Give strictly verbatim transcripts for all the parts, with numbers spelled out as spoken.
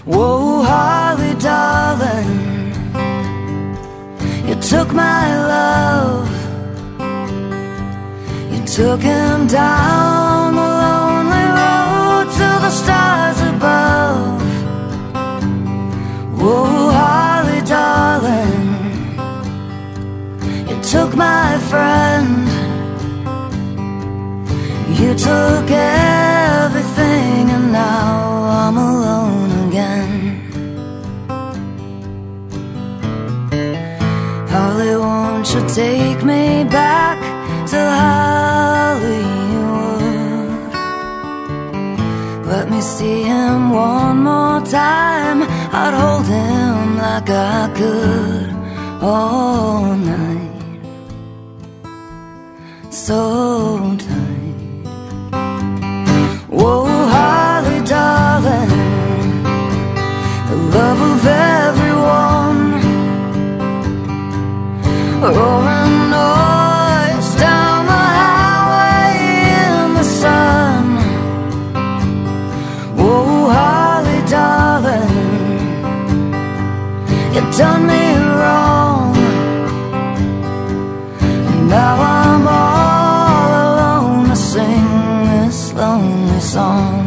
Whoa, Holly, darling, you took my love, you took him down the lonely road to the stars above. Whoa, Holly, darling, you took my friend, you took everything, and now I'm alone again. Holly, won't you take me back to Hollywood? Let me see him one more time. I'd hold him like I could all night, so tight. Whoa, Holly, darling, the love of everyone, roaring noise down the highway in the sun. Whoa, Holly, darling, you've done me wrong. Now I'm all alone to sing this lonely song.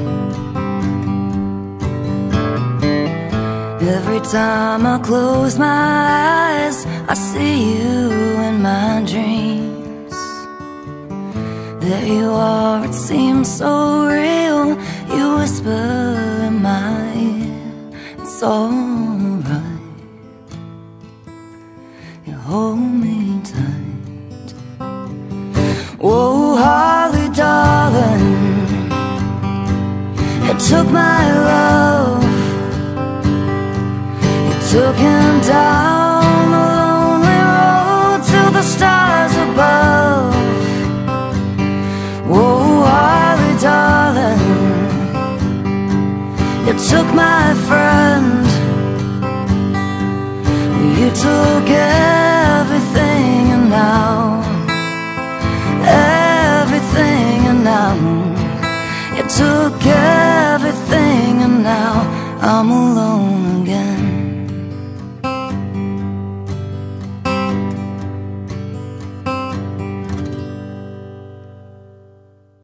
Every time I close my eyes, I see you in my dreams. There you are, it seems so real. You whisper in my ear, it's alright. You hold me tight. Whoa, Holly, darling, you took my love, you took him down the lonely road to the stars above. Whoa, Holly, darling, you took my friend, you took